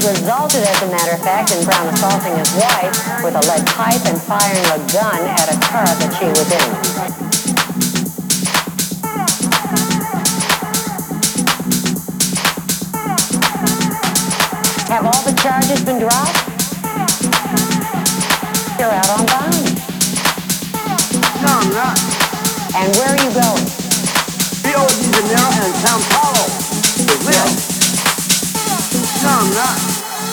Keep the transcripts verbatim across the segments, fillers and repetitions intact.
It resulted, as a matter of fact, in Brown assaulting his wife with a lead pipe and firing a gun at a car that she was in. Have all the charges been dropped? You're out on bond. No, I'm not. And where are you going? Rio de Janeiro and Sao Paulo. Brazil. No, I'm not.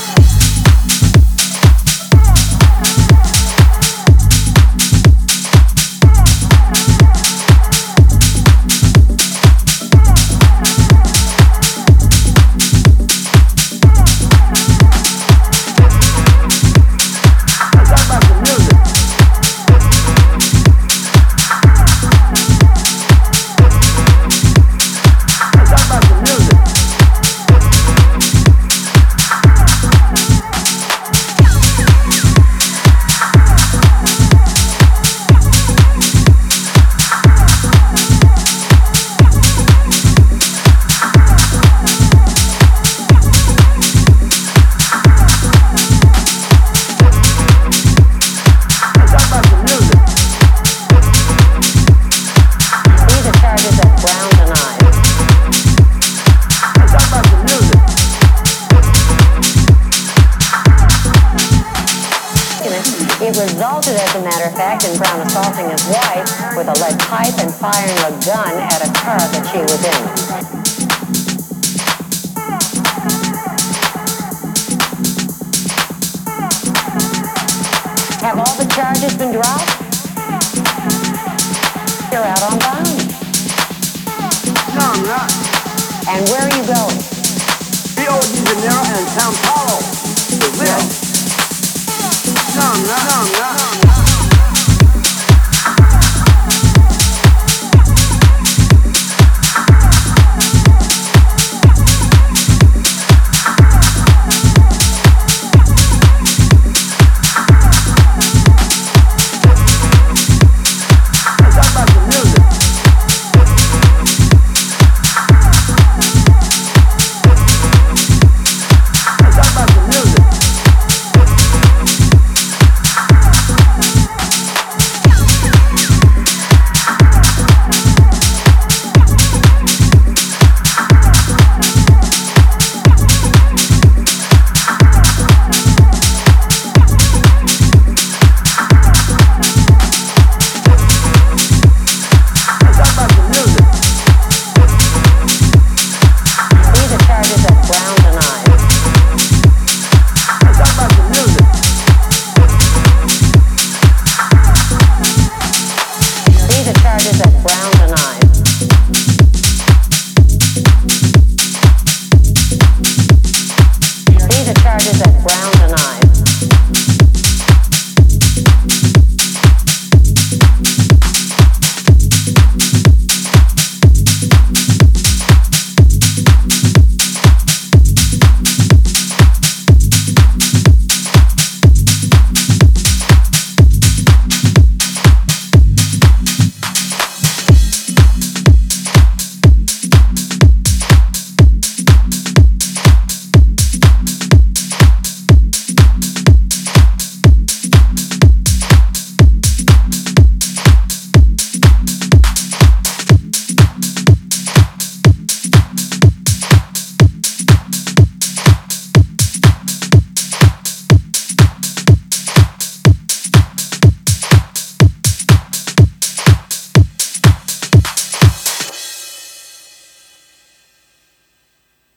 It resulted, as a matter of fact, in Brown assaulting his wife with a lead pipe and firing a gun at a car that she was in. Have all the charges been dropped? You're out on bond. No, I'm not. And where are you going? Rio de Janeiro and Sao Paulo. Brazil. No, I'm not. No, I'm not.